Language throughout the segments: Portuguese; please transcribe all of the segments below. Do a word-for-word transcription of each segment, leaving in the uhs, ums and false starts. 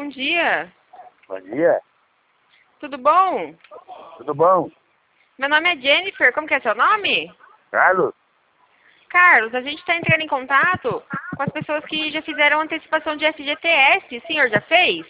Bom dia. Bom dia. Tudo bom? Tudo bom? Meu nome é Jennifer. Como que é seu nome? Carlos? Carlos, a gente está entrando em contato com as pessoas que já fizeram antecipação de F G T S. O senhor já fez?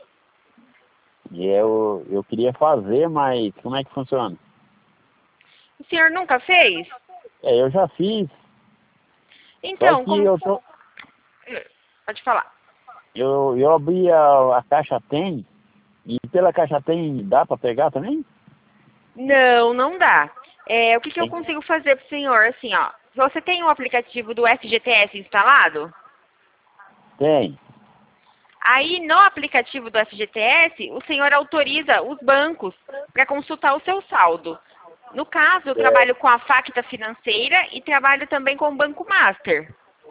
E eu, eu queria fazer, mas como é que funciona? O senhor nunca fez? É, eu já fiz, só Então, que como... eu tô. Pode falar. Eu, eu abri a, a caixa tem, e pela caixa tem dá pra pegar também? Não, não dá. É, o que, que eu Tem. consigo fazer pro senhor? Assim, ó. Você tem o aplicativo do F G T S instalado? Tem. Aí, no aplicativo do F G T S, o senhor autoriza os bancos para consultar o seu saldo. No caso, eu É, trabalho com a Facta Financeira e trabalho também com o Banco Master.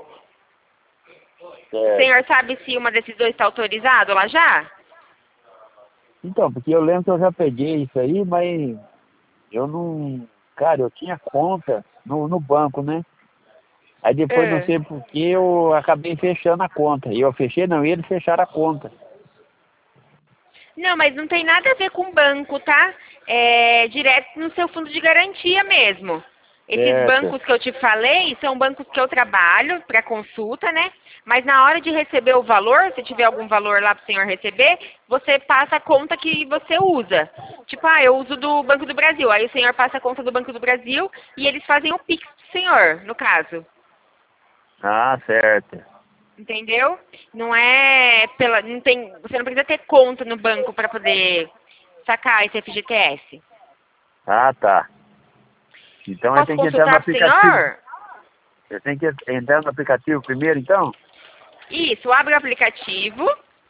O certo. senhor sabe se uma desses dois está autorizado lá já? Então, porque eu lembro que eu já peguei isso aí, mas eu não. Cara, eu tinha conta no, no banco, né? Aí depois não É. sei por que eu acabei fechando a conta. E eu fechei, não, e eles fecharam a conta. Não, mas não tem nada a ver com banco, tá? É direto no seu fundo de garantia mesmo. Esses Certo. bancos que eu te falei são bancos que eu trabalho para consulta, né? Mas na hora de receber o valor, se tiver algum valor lá para o senhor receber, você passa a conta que você usa. Tipo, ah, eu uso do Banco do Brasil. Aí o senhor passa a conta do Banco do Brasil e eles fazem o Pix do senhor, no caso. Ah, certo. Entendeu? Não é pela. Não tem, você não precisa ter conta no banco para poder sacar esse F G T S. Ah, tá. Então eu Posso tenho que entrar no consultar para o aplicativo. senhor? Eu tenho que entrar no aplicativo primeiro, então? Isso, abre o aplicativo.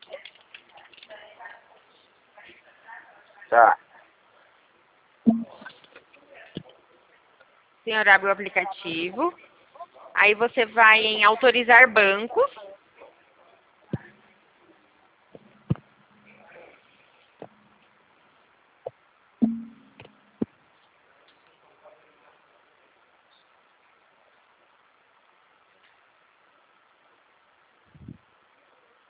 Tá. O senhor abre o aplicativo. Aí você vai em autorizar bancos.